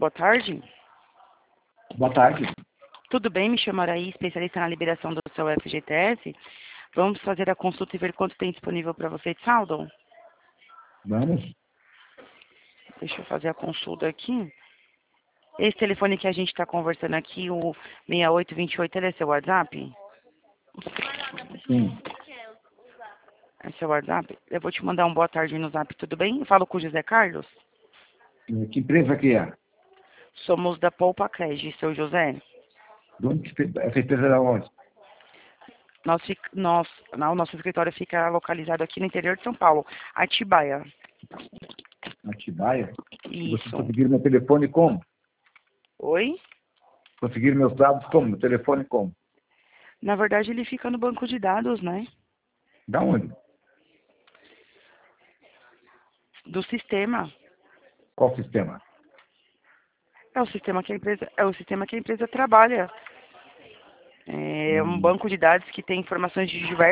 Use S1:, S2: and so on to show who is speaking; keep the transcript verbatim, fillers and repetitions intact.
S1: boa tarde.
S2: Boa tarde.
S1: Tudo bem? Me chamo Araí, especialista na liberação do seu F G T S. Vamos fazer a consulta e ver quanto tem disponível para você de saldo?
S2: Vamos.
S1: Deixa eu fazer a consulta aqui. Esse telefone que a gente está conversando aqui, o seis oito dois oito, ele é seu WhatsApp?
S2: Sim.
S1: É seu WhatsApp? Eu vou te mandar um boa tarde no Zap, tudo bem? Eu falo com o José Carlos.
S2: Que empresa que é?
S1: Somos da Poupa Cred, seu José.
S2: De onde que essa empresa é da onde?
S1: Nós, fic- nós, não, o nosso escritório fica localizado aqui no interior de São Paulo, Atibaia.
S2: Atibaia? E vocês
S1: Isso.
S2: conseguiram meu telefone como?
S1: Oi?
S2: Conseguiram meus dados como? Meu telefone como?
S1: Na verdade, ele fica no banco de dados, né?
S2: Da onde?
S1: Do sistema.
S2: Qual sistema?
S1: É o sistema que a empresa, é o sistema que a empresa trabalha. É um
S2: Hum.
S1: banco de dados que tem informações de diversos